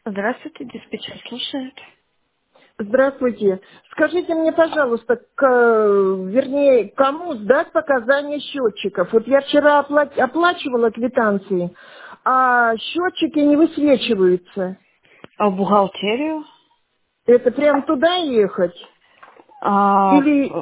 Здравствуйте, диспетчер слушает. Здравствуйте. Скажите мне, пожалуйста, вернее, кому сдать показания счетчиков? Вот я вчера оплачивала квитанции, а счетчики не высвечиваются. А в бухгалтерию? Это прям туда ехать? А, Или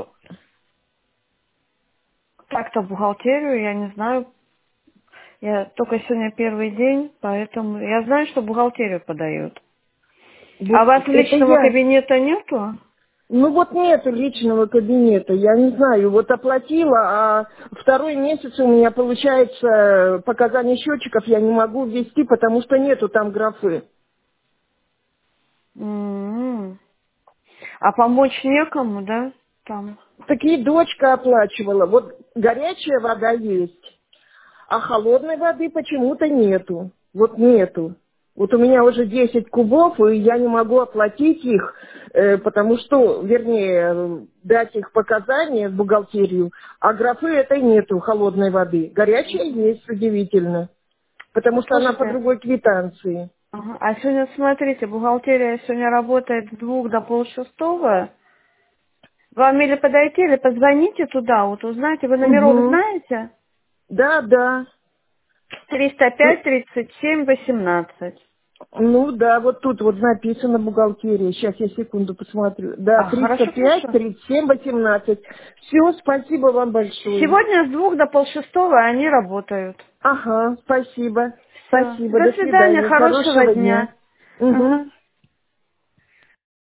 так-то в бухгалтерию, я не знаю. Я только сегодня первый день, поэтому я знаю, что в бухгалтерию подают. А у вот вас это личного я? кабинета нету? Ну вот нету личного кабинета, я не знаю, вот оплатила, а второй месяц у меня получается показания счетчиков я не могу ввести, потому что нету там графы. М. А помочь некому, да? Там. Так и дочка оплачивала. Вот горячая вода есть, а холодной воды почему-то нету. Вот нету. Вот у меня уже 10 кубов, и я не могу оплатить их, потому что, вернее, дать их показания в бухгалтерию, а графы этой нету, холодной воды. Горячая есть, удивительно, потому что она по Слушайте, другой квитанции. ага, а сегодня, смотрите, бухгалтерия сегодня работает с 2 до полшестого. Вам или подойти, или позвоните туда, вот узнаете. Вы номерок Угу. знаете? Да, да. Триста Ну, пять 37 18. Ну да, вот тут вот написано бухгалтерия. Сейчас я секунду посмотрю. Да, А, триста хорошо, пять хорошо. 37 18. Все, спасибо вам большое. Сегодня с 2 до полшестого они работают. Ага, спасибо. Все. Спасибо, До до свидания, свидания. хорошего Хорошего дня. дня. Угу. Ага.